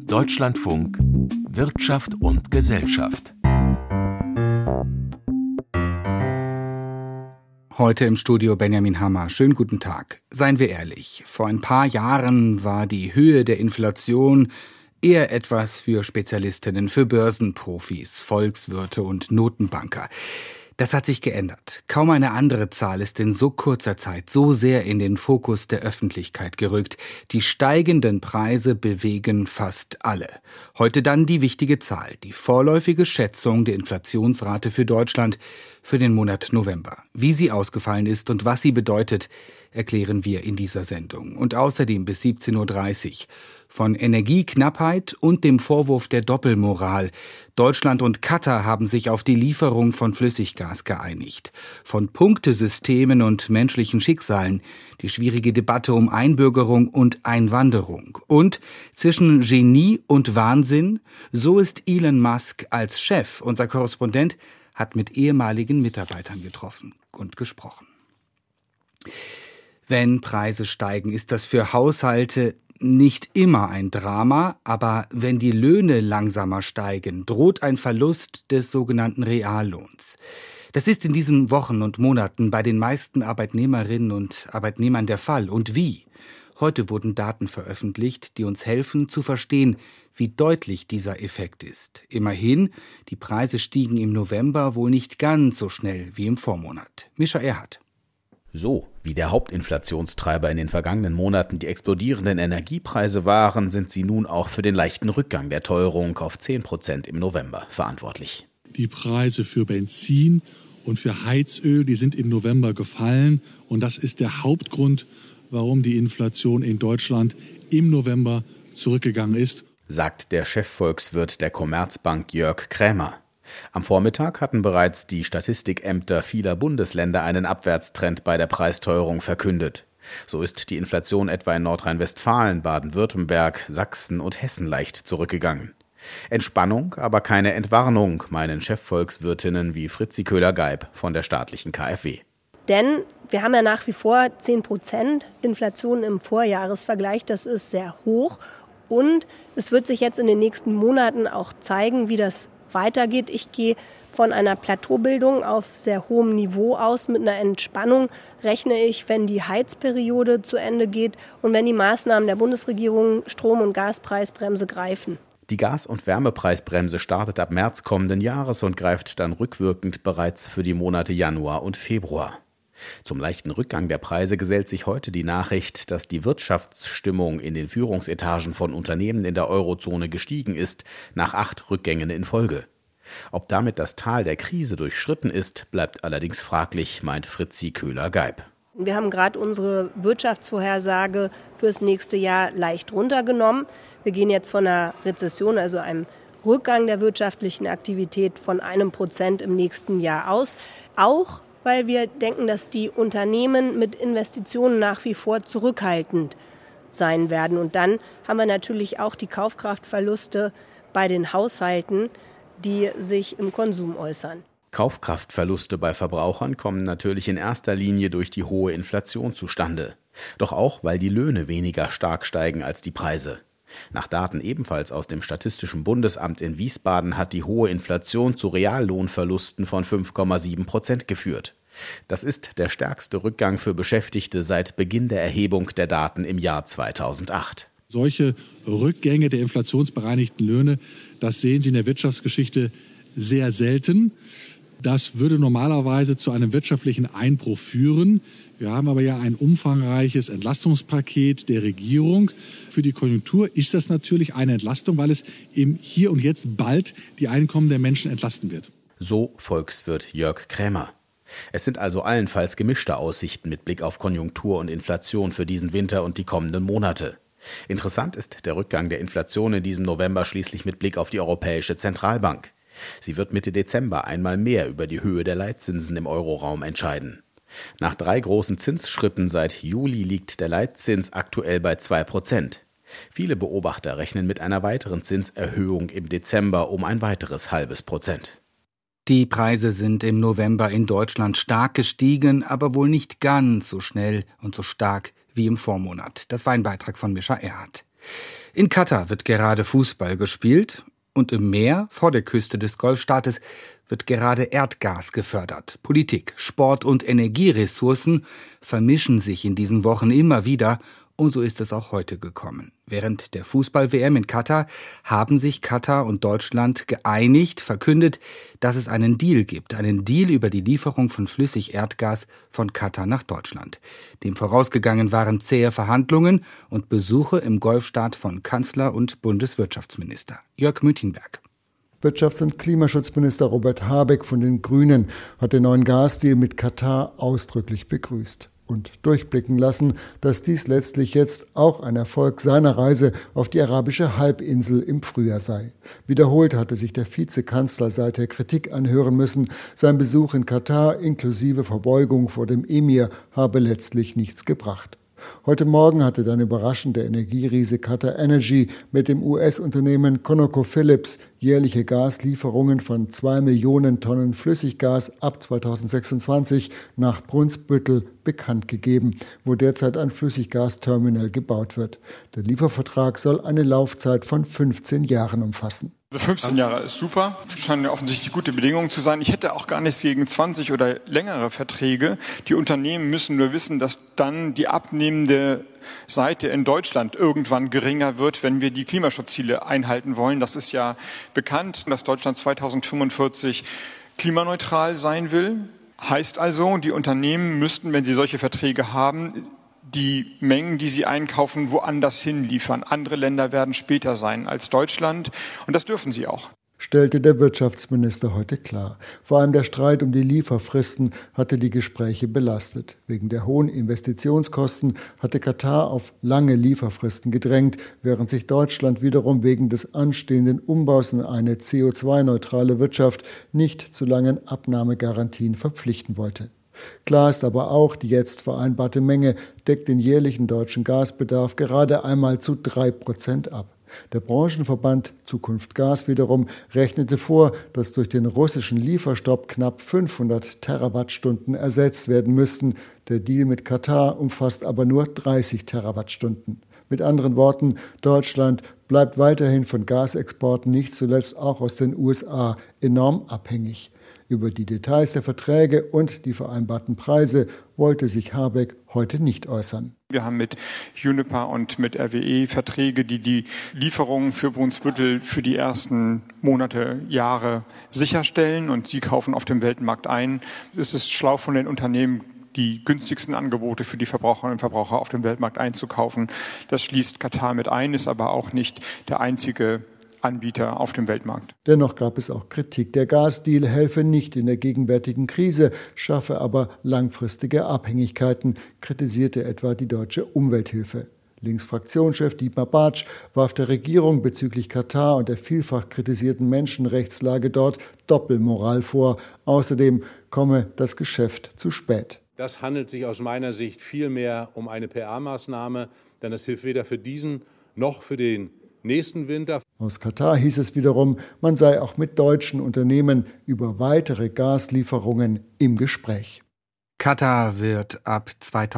Deutschlandfunk Wirtschaft und Gesellschaft. Heute im Studio Benjamin Hammer. Schönen guten Tag. Seien wir ehrlich, vor ein paar Jahren war die Höhe der Inflation eher etwas für Spezialistinnen, für Börsenprofis, Volkswirte und Notenbanker. Das hat sich geändert. Kaum eine andere Zahl ist in so kurzer Zeit so sehr in den Fokus der Öffentlichkeit gerückt. Die steigenden Preise bewegen fast alle. Heute dann die wichtige Zahl, die vorläufige Schätzung der Inflationsrate für Deutschland für den Monat November. Wie sie ausgefallen ist und was sie bedeutet, erklären wir in dieser Sendung. Und außerdem bis 17.30 Uhr von Energieknappheit und dem Vorwurf der Doppelmoral. Deutschland und Katar haben sich auf die Lieferung von Flüssiggas geeinigt. Von Punktesystemen und menschlichen Schicksalen, die schwierige Debatte um Einbürgerung und Einwanderung. Und zwischen Genie und Wahnsinn, so ist Elon Musk als Chef. Unser Korrespondent hat mit ehemaligen Mitarbeitern getroffen und gesprochen. Wenn Preise steigen, ist das für Haushalte nicht immer ein Drama, aber wenn die Löhne langsamer steigen, droht ein Verlust des sogenannten Reallohns. Das ist in diesen Wochen und Monaten bei den meisten Arbeitnehmerinnen und Arbeitnehmern der Fall. Und wie? Heute wurden Daten veröffentlicht, die uns helfen zu verstehen, wie deutlich dieser Effekt ist. Immerhin, die Preise stiegen im November wohl nicht ganz so schnell wie im Vormonat. Mischa Erhardt. So wie der Hauptinflationstreiber in den vergangenen Monaten die explodierenden Energiepreise waren, sind sie nun auch für den leichten Rückgang der Teuerung auf 10% im November verantwortlich. Die Preise für Benzin und für Heizöl, die sind im November gefallen. Und das ist der Hauptgrund, warum die Inflation in Deutschland im November zurückgegangen ist, sagt der Chefvolkswirt der Commerzbank Jörg Krämer. Am Vormittag hatten bereits die Statistikämter vieler Bundesländer einen Abwärtstrend bei der Preisteuerung verkündet. So ist die Inflation etwa in Nordrhein-Westfalen, Baden-Württemberg, Sachsen und Hessen leicht zurückgegangen. Entspannung, aber keine Entwarnung, meinen Chefvolkswirtinnen wie Fritzi Köhler-Geib von der staatlichen KfW. Denn wir haben ja nach wie vor 10% Inflation im Vorjahresvergleich. Das ist sehr hoch. Und es wird sich jetzt in den nächsten Monaten auch zeigen, wie das weitergeht. Ich gehe von einer Plateaubildung auf sehr hohem Niveau aus. Mit einer Entspannung rechne ich, wenn die Heizperiode zu Ende geht und wenn die Maßnahmen der Bundesregierung Strom- und Gaspreisbremse greifen. Die Gas- und Wärmepreisbremse startet ab März kommenden Jahres und greift dann rückwirkend bereits für die Monate Januar und Februar. Zum leichten Rückgang der Preise gesellt sich heute die Nachricht, dass die Wirtschaftsstimmung in den Führungsetagen von Unternehmen in der Eurozone gestiegen ist, nach 8 Rückgängen in Folge. Ob damit das Tal der Krise durchschritten ist, bleibt allerdings fraglich, meint Fritzi Köhler-Geib. Wir haben gerade unsere Wirtschaftsvorhersage fürs nächste Jahr leicht runtergenommen. Wir gehen jetzt von einer Rezession, also einem Rückgang der wirtschaftlichen Aktivität von 1% im nächsten Jahr aus. Auch weil wir denken, dass die Unternehmen mit Investitionen nach wie vor zurückhaltend sein werden. Und dann haben wir natürlich auch die Kaufkraftverluste bei den Haushalten, die sich im Konsum äußern. Kaufkraftverluste bei Verbrauchern kommen natürlich in erster Linie durch die hohe Inflation zustande. Doch auch, weil die Löhne weniger stark steigen als die Preise. Nach Daten ebenfalls aus dem Statistischen Bundesamt in Wiesbaden hat die hohe Inflation zu Reallohnverlusten von 5,7% geführt. Das ist der stärkste Rückgang für Beschäftigte seit Beginn der Erhebung der Daten im Jahr 2008. Solche Rückgänge der inflationsbereinigten Löhne, das sehen Sie in der Wirtschaftsgeschichte sehr selten. Das würde normalerweise zu einem wirtschaftlichen Einbruch führen. Wir haben aber ja ein umfangreiches Entlastungspaket der Regierung. Für die Konjunktur ist das natürlich eine Entlastung, weil es im Hier und Jetzt bald die Einkommen der Menschen entlasten wird. So Volkswirt Jörg Krämer. Es sind also allenfalls gemischte Aussichten mit Blick auf Konjunktur und Inflation für diesen Winter und die kommenden Monate. Interessant ist der Rückgang der Inflation in diesem November schließlich mit Blick auf die Europäische Zentralbank. Sie wird Mitte Dezember einmal mehr über die Höhe der Leitzinsen im Euroraum entscheiden. Nach 3 großen Zinsschritten seit Juli liegt der Leitzins aktuell bei 2%. Viele Beobachter rechnen mit einer weiteren Zinserhöhung im Dezember um ein weiteres %0,5%. Die Preise sind im November in Deutschland stark gestiegen, aber wohl nicht ganz so schnell und so stark wie im Vormonat. Das war ein Beitrag von Mischa Erhardt. In Katar wird gerade Fußball gespielt und im Meer vor der Küste des Golfstaates wird gerade Erdgas gefördert. Politik, Sport und Energieressourcen vermischen sich in diesen Wochen immer wieder. Und so ist es auch heute gekommen. Während der Fußball-WM in Katar haben sich Katar und Deutschland geeinigt, verkündet, dass es einen Deal gibt. Einen Deal über die Lieferung von Flüssigerdgas von Katar nach Deutschland. Dem vorausgegangen waren zähe Verhandlungen und Besuche im Golfstaat von Kanzler und Bundeswirtschaftsminister. Jörg Münchenberg. Wirtschafts- und Klimaschutzminister Robert Habeck von den Grünen hat den neuen Gasdeal mit Katar ausdrücklich begrüßt und durchblicken lassen, dass dies letztlich jetzt auch ein Erfolg seiner Reise auf die arabische Halbinsel im Frühjahr sei. Wiederholt hatte sich der Vizekanzler seither Kritik anhören müssen. Sein Besuch in Katar inklusive Verbeugung vor dem Emir habe letztlich nichts gebracht. Heute Morgen hatte dann überraschend der Energieriese Qatar Energy mit dem US-Unternehmen ConocoPhillips jährliche Gaslieferungen von 2 Millionen Tonnen Flüssiggas ab 2026 nach Brunsbüttel bekannt gegeben, wo derzeit ein Flüssiggasterminal gebaut wird. Der Liefervertrag soll eine Laufzeit von 15 Jahren umfassen. Also 15 Jahre ist super, scheinen offensichtlich gute Bedingungen zu sein. Ich hätte auch gar nichts gegen 20 oder längere Verträge. Die Unternehmen müssen nur wissen, dass dann die abnehmende Seite in Deutschland irgendwann geringer wird, wenn wir die Klimaschutzziele einhalten wollen. Das ist ja bekannt, dass Deutschland 2045 klimaneutral sein will. Heißt also, die Unternehmen müssten, wenn sie solche Verträge haben, die Mengen, die sie einkaufen, woanders hinliefern. Andere Länder werden später sein als Deutschland und das dürfen sie auch. Stellte der Wirtschaftsminister heute klar. Vor allem der Streit um die Lieferfristen hatte die Gespräche belastet. Wegen der hohen Investitionskosten hatte Katar auf lange Lieferfristen gedrängt, während sich Deutschland wiederum wegen des anstehenden Umbaus in eine CO2-neutrale Wirtschaft nicht zu langen Abnahmegarantien verpflichten wollte. Klar ist aber auch, die jetzt vereinbarte Menge deckt den jährlichen deutschen Gasbedarf gerade einmal zu 3% ab. Der Branchenverband Zukunft Gas wiederum rechnete vor, dass durch den russischen Lieferstopp knapp 500 Terawattstunden ersetzt werden müssten. Der Deal mit Katar umfasst aber nur 30 Terawattstunden. Mit anderen Worten, Deutschland bleibt weiterhin von Gasexporten, nicht zuletzt auch aus den USA, enorm abhängig. Über die Details der Verträge und die vereinbarten Preise wollte sich Habeck heute nicht äußern. Wir haben mit Uniper und mit RWE Verträge, die die Lieferungen für Brunsbüttel für die ersten Monate, Jahre sicherstellen und sie kaufen auf dem Weltmarkt ein. Es ist schlau von den Unternehmen, die günstigsten Angebote für die Verbraucherinnen und Verbraucher auf dem Weltmarkt einzukaufen. Das schließt Katar mit ein, ist aber auch nicht der einzige Anbieter auf dem Weltmarkt. Dennoch gab es auch Kritik. Der Gasdeal helfe nicht in der gegenwärtigen Krise, schaffe aber langfristige Abhängigkeiten, kritisierte etwa die Deutsche Umwelthilfe. Linksfraktionschef Dietmar Bartsch warf der Regierung bezüglich Katar und der vielfach kritisierten Menschenrechtslage dort Doppelmoral vor. Außerdem komme das Geschäft zu spät. Das handelt sich aus meiner Sicht vielmehr um eine PR-Maßnahme, denn das hilft weder für diesen noch für den nächsten Winter. Aus Katar hieß es wiederum, man sei auch mit deutschen Unternehmen über weitere Gaslieferungen im Gespräch. Katar wird ab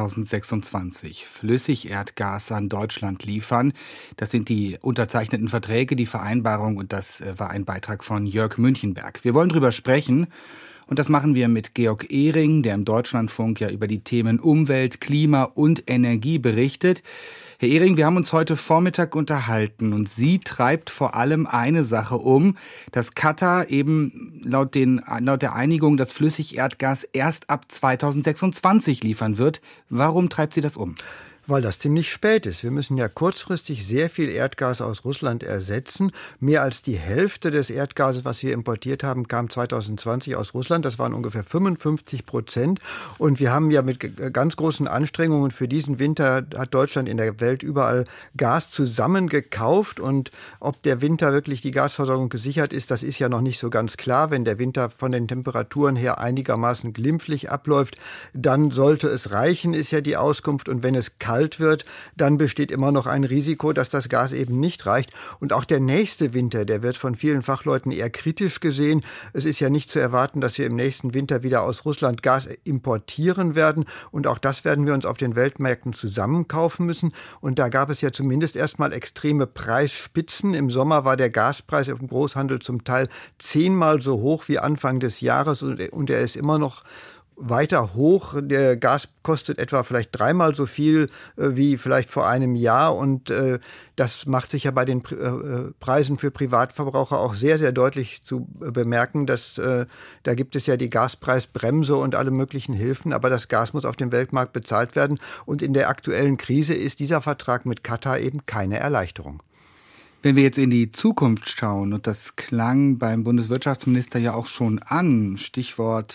2026 Flüssigerdgas an Deutschland liefern. Das sind die unterzeichneten Verträge, die Vereinbarung, und das war ein Beitrag von Jörg Münchenberg. Wir wollen drüber sprechen. Und das machen wir mit Georg Ehring, der im Deutschlandfunk ja über die Themen Umwelt, Klima und Energie berichtet. Herr Ehring, wir haben uns heute Vormittag unterhalten und Sie treibt vor allem eine Sache um, dass Katar eben laut der Einigung das Flüssigerdgas erst ab 2026 liefern wird. Warum treibt Sie das um? Weil das ziemlich spät ist. Wir müssen ja kurzfristig sehr viel Erdgas aus Russland ersetzen. Mehr als die Hälfte des Erdgases, was wir importiert haben, kam 2020 aus Russland. Das waren ungefähr 55%. Und wir haben ja mit ganz großen Anstrengungen für diesen Winter, hat Deutschland in der Welt überall Gas zusammengekauft. Und ob der Winter wirklich die Gasversorgung gesichert ist, das ist ja noch nicht so ganz klar. Wenn der Winter von den Temperaturen her einigermaßen glimpflich abläuft, dann sollte es reichen, ist ja die Auskunft. Und wenn es kalt kalt wird, dann besteht immer noch ein Risiko, dass das Gas eben nicht reicht. Und auch der nächste Winter, der wird von vielen Fachleuten eher kritisch gesehen. Es ist ja nicht zu erwarten, dass wir im nächsten Winter wieder aus Russland Gas importieren werden. Und auch das werden wir uns auf den Weltmärkten zusammenkaufen müssen. Und da gab es ja zumindest erstmal extreme Preisspitzen. Im Sommer war der Gaspreis im Großhandel zum Teil 10-mal so hoch wie Anfang des Jahres und er ist immer noch weiter hoch. Der Gas kostet etwa vielleicht 3-mal so viel wie vielleicht vor einem Jahr und das macht sich ja bei den Preisen für Privatverbraucher auch sehr, sehr deutlich zu bemerken, dass da gibt es ja die Gaspreisbremse und alle möglichen Hilfen, aber das Gas muss auf dem Weltmarkt bezahlt werden und in der aktuellen Krise ist dieser Vertrag mit Katar eben keine Erleichterung. Wenn wir jetzt in die Zukunft schauen, und das klang beim Bundeswirtschaftsminister ja auch schon an, Stichwort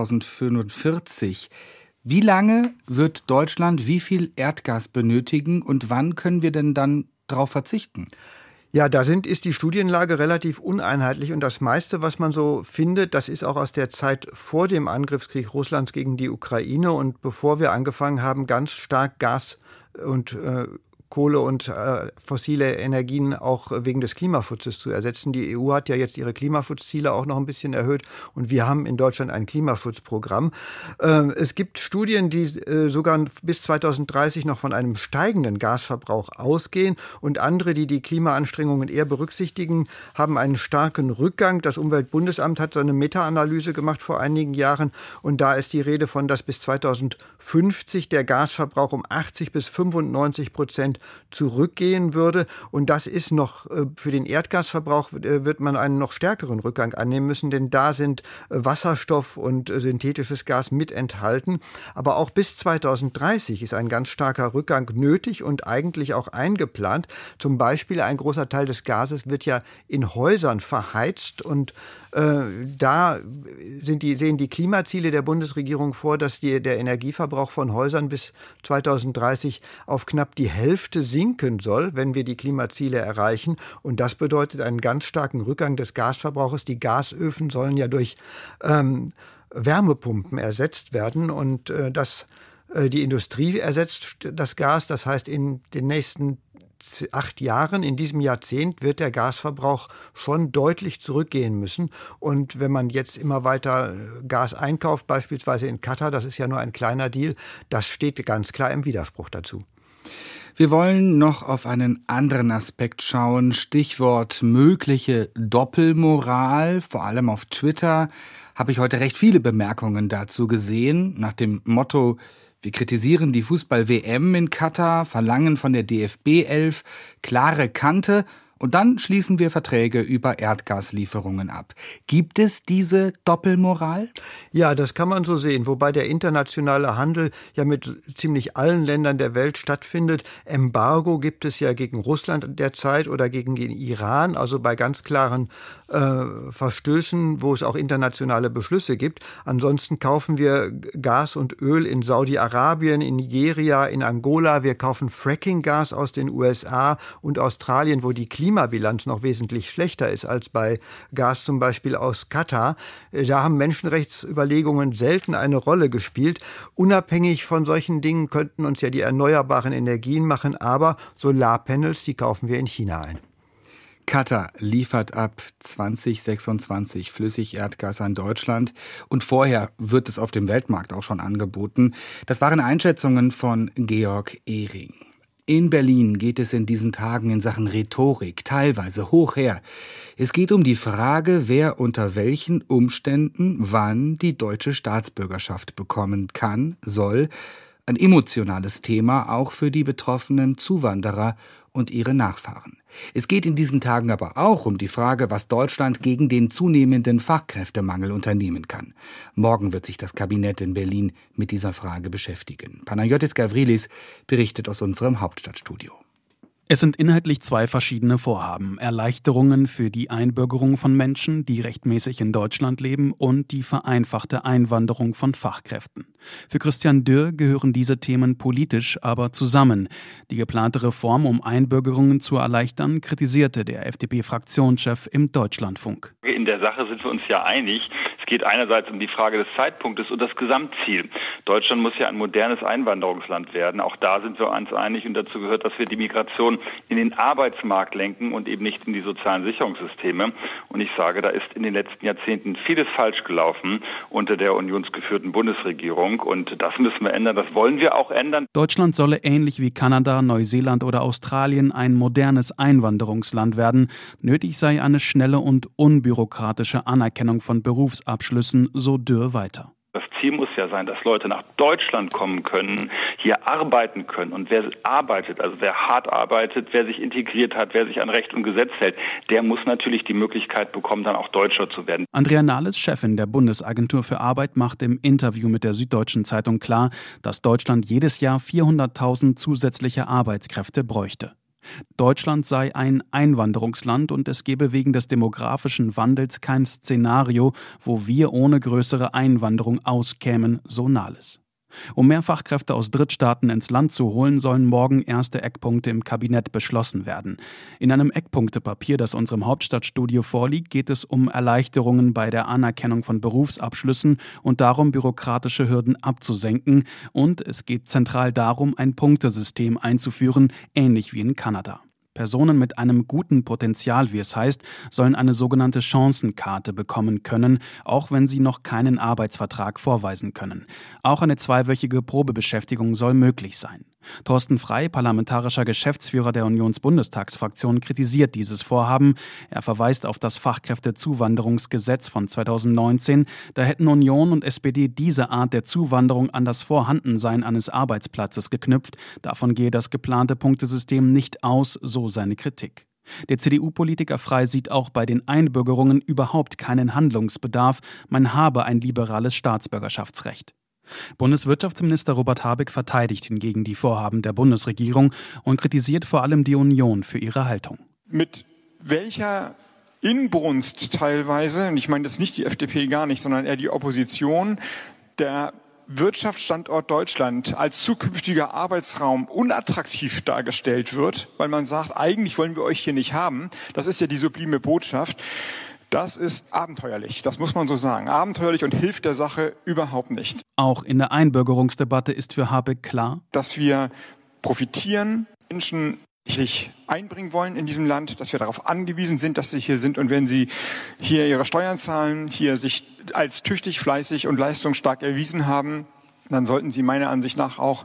2045, wie lange wird Deutschland wie viel Erdgas benötigen und wann können wir denn dann darauf verzichten? Ja, ist die Studienlage relativ uneinheitlich und das meiste, was man so findet, das ist auch aus der Zeit vor dem Angriffskrieg Russlands gegen die Ukraine und bevor wir angefangen haben, ganz stark Gas und Kohle und fossile Energien auch wegen des Klimaschutzes zu ersetzen. Die EU hat ja jetzt ihre Klimaschutzziele auch noch ein bisschen erhöht und wir haben in Deutschland ein Klimaschutzprogramm. Es gibt Studien, die sogar bis 2030 noch von einem steigenden Gasverbrauch ausgehen und andere, die die Klimaanstrengungen eher berücksichtigen, haben einen starken Rückgang. Das Umweltbundesamt hat so eine Meta-Analyse gemacht vor einigen Jahren und da ist die Rede von, dass bis 2050 der Gasverbrauch um 80-95% zurückgehen würde. Und das ist noch, für den Erdgasverbrauch wird man einen noch stärkeren Rückgang annehmen müssen, denn da sind Wasserstoff und synthetisches Gas mit enthalten. Aber auch bis 2030 ist ein ganz starker Rückgang nötig und eigentlich auch eingeplant. Zum Beispiel ein großer Teil des Gases wird ja in Häusern verheizt und da sehen die Klimaziele der Bundesregierung vor, dass der Energieverbrauch von Häusern bis 2030 auf knapp die Hälfte sinken soll, wenn wir die Klimaziele erreichen. Und das bedeutet einen ganz starken Rückgang des Gasverbrauches. Die Gasöfen sollen ja durch Wärmepumpen ersetzt werden und die Industrie ersetzt das Gas. Das heißt, in den nächsten 8 Jahren, in diesem Jahrzehnt, wird der Gasverbrauch schon deutlich zurückgehen müssen. Und wenn man jetzt immer weiter Gas einkauft, beispielsweise in Katar, das ist ja nur ein kleiner Deal, das steht ganz klar im Widerspruch dazu. Wir wollen noch auf einen anderen Aspekt schauen. Stichwort mögliche Doppelmoral. Vor allem auf Twitter habe ich heute recht viele Bemerkungen dazu gesehen. Nach dem Motto: Wir kritisieren die Fußball-WM in Katar, verlangen von der DFB 11 klare Kante und dann schließen wir Verträge über Erdgaslieferungen ab. Gibt es diese Doppelmoral? Ja, das kann man so sehen, wobei der internationale Handel ja mit ziemlich allen Ländern der Welt stattfindet. Embargo gibt es ja gegen Russland derzeit oder gegen den Iran, also bei ganz klaren Verstößen, wo es auch internationale Beschlüsse gibt. Ansonsten kaufen wir Gas und Öl in Saudi-Arabien, in Nigeria, in Angola. Wir kaufen Fracking-Gas aus den USA und Australien, wo die Klimabilanz noch wesentlich schlechter ist als bei Gas zum Beispiel aus Katar. Da haben Menschenrechtsüberlegungen selten eine Rolle gespielt. Unabhängig von solchen Dingen könnten uns ja die erneuerbaren Energien machen, aber Solarpanels, die kaufen wir in China ein. Katar liefert ab 2026 Flüssigerdgas an Deutschland und vorher wird es auf dem Weltmarkt auch schon angeboten. Das waren Einschätzungen von Georg Ehring. In Berlin geht es in diesen Tagen in Sachen Rhetorik teilweise hoch her. Es geht um die Frage, wer unter welchen Umständen wann die deutsche Staatsbürgerschaft bekommen kann, soll. Ein emotionales Thema auch für die betroffenen Zuwanderer und ihre Nachfahren. Es geht in diesen Tagen aber auch um die Frage, was Deutschland gegen den zunehmenden Fachkräftemangel unternehmen kann. Morgen wird sich das Kabinett in Berlin mit dieser Frage beschäftigen. Panayotis Gavrilis berichtet aus unserem Hauptstadtstudio. Es sind inhaltlich 2 verschiedene Vorhaben. Erleichterungen für die Einbürgerung von Menschen, die rechtmäßig in Deutschland leben, und die vereinfachte Einwanderung von Fachkräften. Für Christian Dürr gehören diese Themen politisch aber zusammen. Die geplante Reform, um Einbürgerungen zu erleichtern, kritisierte der FDP-Fraktionschef im Deutschlandfunk. In der Sache sind wir uns ja einig. Es geht einerseits um die Frage des Zeitpunktes und das Gesamtziel. Deutschland muss ja ein modernes Einwanderungsland werden. Auch da sind wir uns einig und dazu gehört, dass wir die Migration in den Arbeitsmarkt lenken und eben nicht in die sozialen Sicherungssysteme. Und ich sage, da ist in den letzten Jahrzehnten vieles falsch gelaufen unter der unionsgeführten Bundesregierung und das müssen wir ändern. Das wollen wir auch ändern. Deutschland solle ähnlich wie Kanada, Neuseeland oder Australien ein modernes Einwanderungsland werden. Nötig sei eine schnelle und unbürokratische Anerkennung von Berufsabschlüssen, so Dürr weiter. Das Ziel muss ja sein, dass Leute nach Deutschland kommen können, hier arbeiten können. Und wer arbeitet, also wer hart arbeitet, wer sich integriert hat, wer sich an Recht und Gesetz hält, der muss natürlich die Möglichkeit bekommen, dann auch Deutscher zu werden. Andrea Nahles, Chefin der Bundesagentur für Arbeit, macht im Interview mit der Süddeutschen Zeitung klar, dass Deutschland jedes Jahr 400.000 zusätzliche Arbeitskräfte bräuchte. Deutschland sei ein Einwanderungsland und es gebe wegen des demografischen Wandels kein Szenario, wo wir ohne größere Einwanderung auskämen, so Nahles. Um mehr Fachkräfte aus Drittstaaten ins Land zu holen, sollen morgen erste Eckpunkte im Kabinett beschlossen werden. In einem Eckpunktepapier, das unserem Hauptstadtstudio vorliegt, geht es um Erleichterungen bei der Anerkennung von Berufsabschlüssen und darum, bürokratische Hürden abzusenken. Und es geht zentral darum, ein Punktesystem einzuführen, ähnlich wie in Kanada. Personen mit einem guten Potenzial, wie es heißt, sollen eine sogenannte Chancenkarte bekommen können, auch wenn sie noch keinen Arbeitsvertrag vorweisen können. Auch eine 2-wöchige Probebeschäftigung soll möglich sein. Thorsten Frey, parlamentarischer Geschäftsführer der Unionsbundestagsfraktion, kritisiert dieses Vorhaben. Er verweist auf das Fachkräftezuwanderungsgesetz von 2019. Da hätten Union und SPD diese Art der Zuwanderung an das Vorhandensein eines Arbeitsplatzes geknüpft. Davon gehe das geplante Punktesystem nicht aus, so seine Kritik. Der CDU-Politiker Frey sieht auch bei den Einbürgerungen überhaupt keinen Handlungsbedarf. Man habe ein liberales Staatsbürgerschaftsrecht. Bundeswirtschaftsminister Robert Habeck verteidigt hingegen die Vorhaben der Bundesregierung und kritisiert vor allem die Union für ihre Haltung. Mit welcher Inbrunst teilweise, und ich meine das nicht die FDP gar nicht, sondern eher die Opposition, der Wirtschaftsstandort Deutschland als zukünftiger Arbeitsraum unattraktiv dargestellt wird, weil man sagt, eigentlich wollen wir euch hier nicht haben. Das ist ja die sublime Botschaft. Das ist abenteuerlich, das muss man so sagen. Abenteuerlich und hilft der Sache überhaupt nicht. Auch in der Einbürgerungsdebatte ist für Habeck klar, dass wir profitieren, Menschen sich einbringen wollen in diesem Land, dass wir darauf angewiesen sind, dass sie hier sind und wenn sie hier ihre Steuern zahlen, hier sich als tüchtig, fleißig und leistungsstark erwiesen haben, dann sollten sie meiner Ansicht nach auch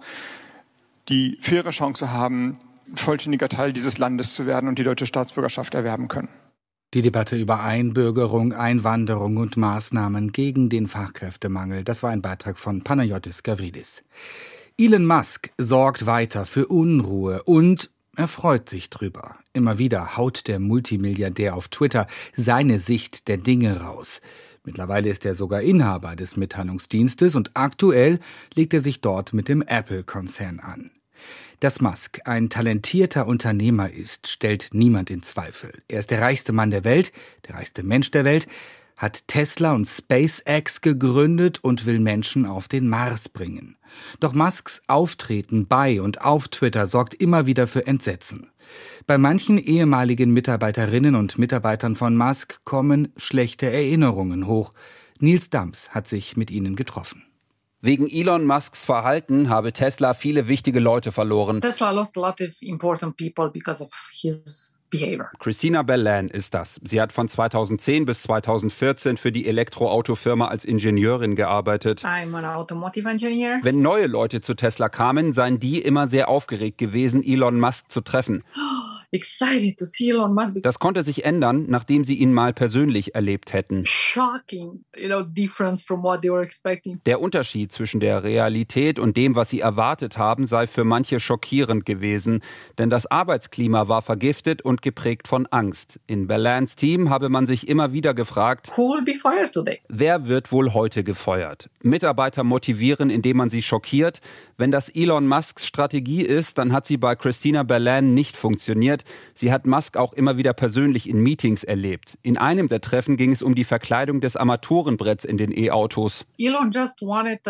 die faire Chance haben, vollständiger Teil dieses Landes zu werden und die deutsche Staatsbürgerschaft erwerben können. Die Debatte über Einbürgerung, Einwanderung und Maßnahmen gegen den Fachkräftemangel, das war ein Beitrag von Panayotis Gavridis. Elon Musk sorgt weiter für Unruhe und er freut sich drüber. Immer wieder haut der Multimilliardär auf Twitter seine Sicht der Dinge raus. Mittlerweile ist er sogar Inhaber des Mitteilungsdienstes und aktuell legt er sich dort mit dem Apple-Konzern an. Dass Musk ein talentierter Unternehmer ist, stellt niemand in Zweifel. Er ist der reichste Mann der Welt, der reichste Mensch der Welt, hat Tesla und SpaceX gegründet und will Menschen auf den Mars bringen. Doch Musks Auftreten bei und auf Twitter sorgt immer wieder für Entsetzen. Bei manchen ehemaligen Mitarbeiterinnen und Mitarbeitern von Musk kommen schlechte Erinnerungen hoch. Nils Dams hat sich mit ihnen getroffen. Wegen Elon Musks Verhalten habe Tesla viele wichtige Leute verloren. Tesla lost a lot of important people because of his behavior. Christina Bellan ist das. Sie hat von 2010 bis 2014 für die Elektroautofirma als Ingenieurin gearbeitet. I'm an automotive engineer. Wenn neue Leute zu Tesla kamen, seien die immer sehr aufgeregt gewesen, Elon Musk zu treffen. Excited to see Elon Musk. Das konnte sich ändern, nachdem sie ihn mal persönlich erlebt hätten. Shocking, difference from what they were expecting. Der Unterschied zwischen der Realität und dem, was sie erwartet haben, sei für manche schockierend gewesen. Denn das Arbeitsklima war vergiftet und geprägt von Angst. In Bellans Team habe man sich immer wieder gefragt, who will be fired today? Wer wird wohl heute gefeuert? Mitarbeiter motivieren, indem man sie schockiert. Wenn das Elon Musks Strategie ist, dann hat sie bei Christina Bellan nicht funktioniert. Sie hat Musk auch immer wieder persönlich in Meetings erlebt. In einem der Treffen ging es um die Verkleidung des Armaturenbretts in den E-Autos. Elon just wanted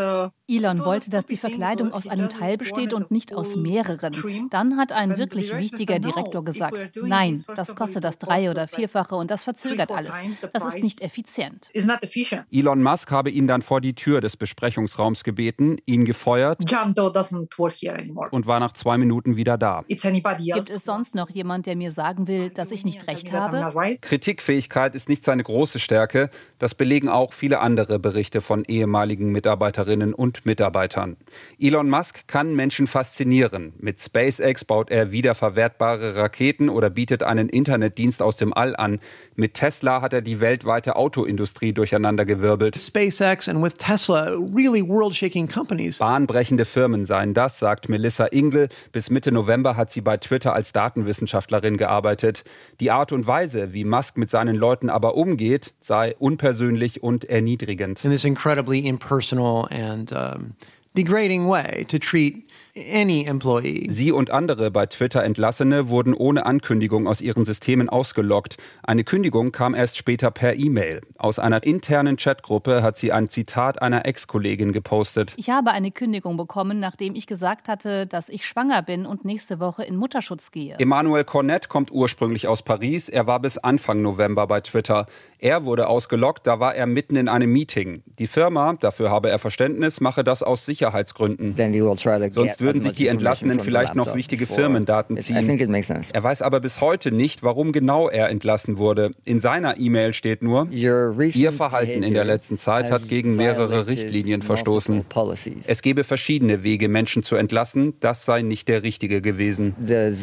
Elon wollte, dass die Verkleidung aus einem Teil besteht und nicht aus mehreren. Dann hat ein wirklich wichtiger Direktor gesagt, nein, das kostet das 3- oder 4-fache und das verzögert alles. Das ist nicht effizient. Elon Musk habe ihn dann vor die Tür des Besprechungsraums gebeten, ihn gefeuert und war nach 2 Minuten wieder da. Gibt es sonst noch jemand, der mir sagen will, dass ich nicht recht habe? Kritikfähigkeit ist nicht seine große Stärke. Das belegen auch viele andere Berichte von ehemaligen Mitarbeiterinnen und Mitarbeitern. Elon Musk kann Menschen faszinieren. Mit SpaceX baut er wiederverwertbare Raketen oder bietet einen Internetdienst aus dem All an. Mit Tesla hat er die weltweite Autoindustrie durcheinandergewirbelt. SpaceX and with Tesla, really world-shaking companies. Bahnbrechende Firmen seien das, sagt Melissa Ingle. Bis Mitte November hat sie bei Twitter als Datenwissenschaftlerin gearbeitet. Die Art und Weise, wie Musk mit seinen Leuten aber umgeht, sei unpersönlich und erniedrigend. In this incredibly impersonal and degrading way to treat any employee. Sie und andere bei Twitter Entlassene wurden ohne Ankündigung aus ihren Systemen ausgeloggt. Eine Kündigung kam erst später per E-Mail. Aus einer internen Chatgruppe hat sie ein Zitat einer Ex-Kollegin gepostet. Ich habe eine Kündigung bekommen, nachdem ich gesagt hatte, dass ich schwanger bin und nächste Woche in Mutterschutz gehe. Emmanuel Cornet kommt ursprünglich aus Paris. Er war bis Anfang November bei Twitter. Er wurde ausgeloggt, da war er mitten in einem Meeting. Die Firma, dafür habe er Verständnis, mache das aus Sicherheitsgründen. Sonst würden sich die Entlassenen vielleicht noch wichtige Firmendaten ziehen. Er weiß aber bis heute nicht, warum genau er entlassen wurde. In seiner E-Mail steht nur, Ihr Verhalten in der letzten Zeit hat gegen mehrere Richtlinien verstoßen. Es gebe verschiedene Wege, Menschen zu entlassen. Das sei nicht der richtige gewesen.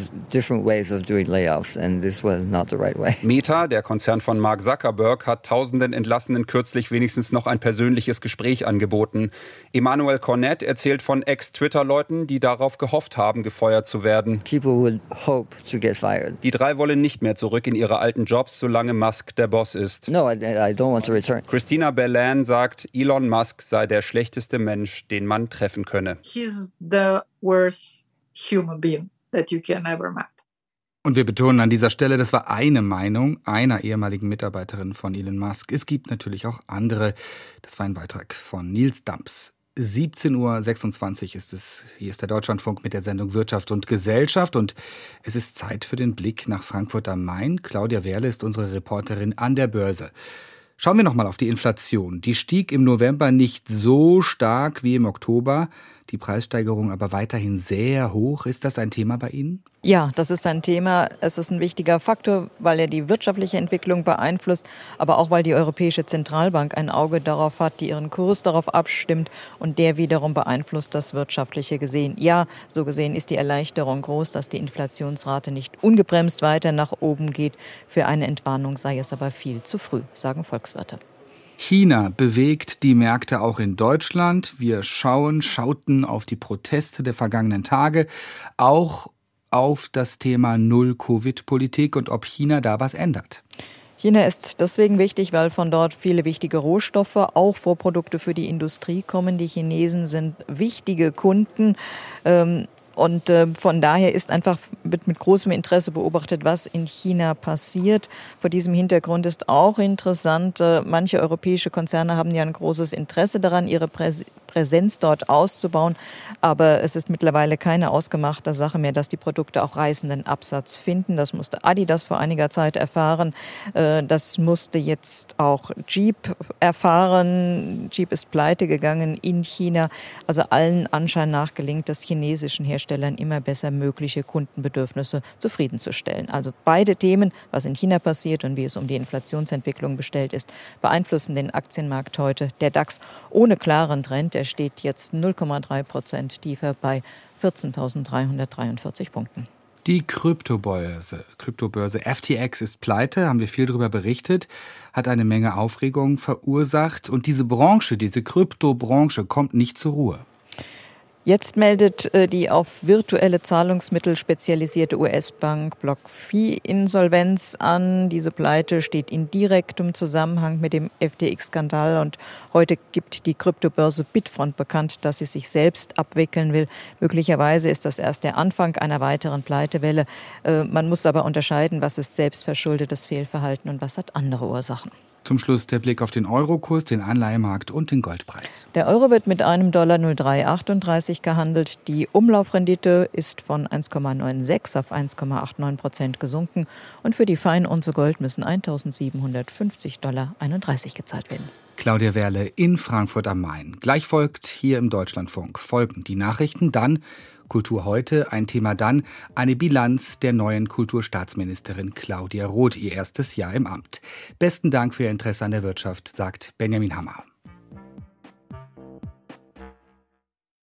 Meta, der Konzern von Mark Zuckerberg, hat tausenden Entlassenen kürzlich wenigstens noch ein persönliches Gespräch angeboten. Emmanuel Cornet erzählt von Ex-Twitter-Leuten, die darauf gehofft haben, gefeuert zu werden. Die 3 wollen nicht mehr zurück in ihre alten Jobs, solange Musk der Boss ist. Christina Berlan sagt, Elon Musk sei der schlechteste Mensch, den man treffen könne. He's the worst human being that you can ever meet. Und wir betonen an dieser Stelle, das war eine Meinung einer ehemaligen Mitarbeiterin von Elon Musk. Es gibt natürlich auch andere. Das war ein Beitrag von Nils Damps. 17.26 Uhr ist es. Hier ist der Deutschlandfunk mit der Sendung Wirtschaft und Gesellschaft. Und es ist Zeit für den Blick nach Frankfurt am Main. Claudia Werle ist unsere Reporterin an der Börse. Schauen wir nochmal auf die Inflation. Die stieg im November nicht so stark wie im Oktober. Die Preissteigerung aber weiterhin sehr hoch. Ist das ein Thema bei Ihnen? Ja, das ist ein Thema. Es ist ein wichtiger Faktor, weil er die wirtschaftliche Entwicklung beeinflusst, aber auch weil die Europäische Zentralbank ein Auge darauf hat, die ihren Kurs darauf abstimmt und der wiederum beeinflusst das Wirtschaftliche gesehen. Ja, so gesehen ist die Erleichterung groß, dass die Inflationsrate nicht ungebremst weiter nach oben geht. Für eine Entwarnung sei es aber viel zu früh, sagen Volkswirte. China bewegt die Märkte auch in Deutschland. Wir schauten auf die Proteste der vergangenen Tage, auch auf das Thema Null-Covid-Politik und ob China da was ändert. China ist deswegen wichtig, weil von dort viele wichtige Rohstoffe, auch Vorprodukte für die Industrie kommen. Die Chinesen sind wichtige Kunden. Und von daher wird mit großem Interesse beobachtet, was in China passiert. Vor diesem Hintergrund ist auch interessant, manche europäische Konzerne haben ja ein großes Interesse daran, ihre Präsenz dort auszubauen. Aber es ist mittlerweile keine ausgemachte Sache mehr, dass die Produkte auch reißenden Absatz finden. Das musste Adidas vor einiger Zeit erfahren. Das musste jetzt auch Jeep erfahren. Jeep ist pleite gegangen in China. Also allen Anschein nach gelingt es chinesischen Herstellern immer besser, mögliche Kundenbedürfnisse zufriedenzustellen. Also beide Themen, was in China passiert und wie es um die Inflationsentwicklung bestellt ist, beeinflussen den Aktienmarkt heute. Der DAX ohne klaren Trend, der steht jetzt 0,3% tiefer bei 14.343 Punkten. Die Kryptobörse FTX ist pleite, haben wir viel darüber berichtet, hat eine Menge Aufregung verursacht. Und diese Kryptobranche kommt nicht zur Ruhe. Jetzt meldet die auf virtuelle Zahlungsmittel spezialisierte US-Bank BlockFi Insolvenz an. Diese Pleite steht in direktem Zusammenhang mit dem FTX-Skandal. Und heute gibt die Kryptobörse Bitfront bekannt, dass sie sich selbst abwickeln will. Möglicherweise ist das erst der Anfang einer weiteren Pleitewelle. Man muss aber unterscheiden, was ist selbstverschuldetes Fehlverhalten und was hat andere Ursachen. Zum Schluss der Blick auf den Eurokurs, den Anleihemarkt und den Goldpreis. Der Euro wird mit einem Dollar 0,338 gehandelt. Die Umlaufrendite ist von 1,96 auf 1,89% gesunken. Und für die Feinunze Gold müssen $1.750,31 Dollar gezahlt werden. Claudia Werle in Frankfurt am Main. Gleich folgt hier im Deutschlandfunk. Folgen die Nachrichten, dann Kultur heute, ein Thema dann, eine Bilanz der neuen Kulturstaatsministerin Claudia Roth, ihr erstes Jahr im Amt. Besten Dank für Ihr Interesse an der Wirtschaft, sagt Benjamin Hammer.